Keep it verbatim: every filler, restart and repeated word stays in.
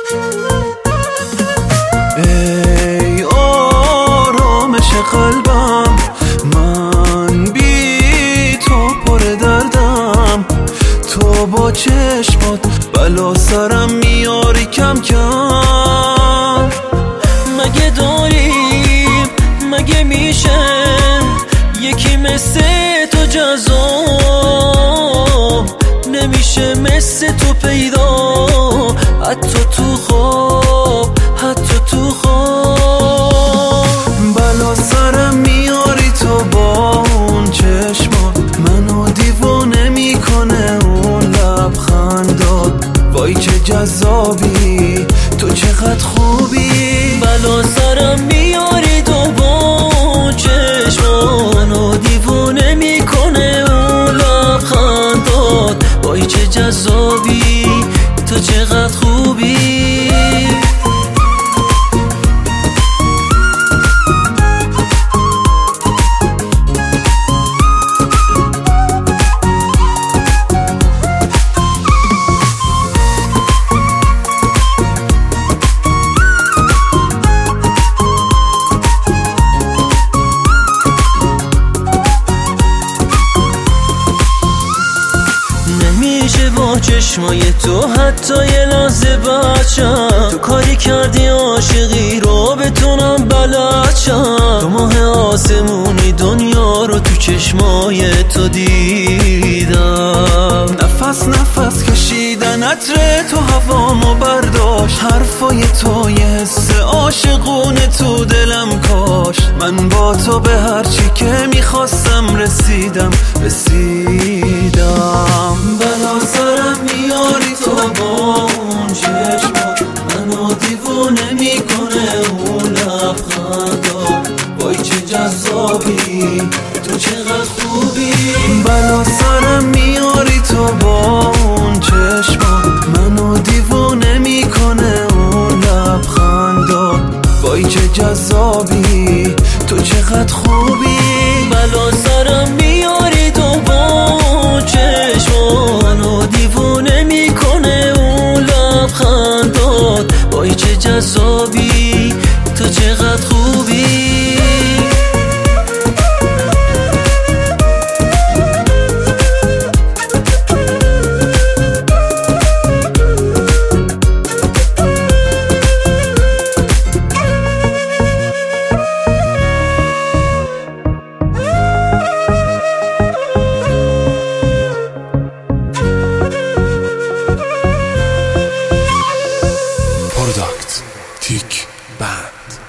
ای آرامش قلبم، من بی تو پر دردم. تو با چشمات بلا سرم میاری کم کم. مگه داریم، مگه میشه یکی مثل تو جذاب؟ نمیشه مثل تو پیدا، حتی تو خواب، حتی تو خواب. بلا سرم میاری تو با اون چشمات، منو دیوونه میکنه اون لبخندات. وای چه جذابی، تو چقدر خوبی. بلا سرم میاری تو با اون چشمات، منو دیوونه میکنه اون لبخندات. وای چه جذابی، تو چقدر خوبی. نمیشه با چشمای تو حتی یه لحظه بچم. تو کاری کردی عاشقی رو بتونم بلدشم. تو ماه آسمونی دنیا رو تو چشمای تو دیدم. نفس نفس کشیدن عطر تو هوامو برداشت. حرفای تو یه حس عاشقونه تو دلم کاشت. من با تو به هرچی که میخواستم رسیدم رسیدم. بلا سرم میاری تو با اون چشمات، منو دیوونه میکنه اون لبخندات. وای چه جذابی، تو چقدر خوبی. بلا سرم میاری تو با اون چشمات، منو دیوونه میکنه اون لبخندات. وای چه جذابی، تو چقدر خوبی. بلا سرم میاری تو با اون چشمات، منو دیوونه میکنه اون لبخندات. وای چه جذابی، تو چقدر خوبی. پروداکت تیک بند.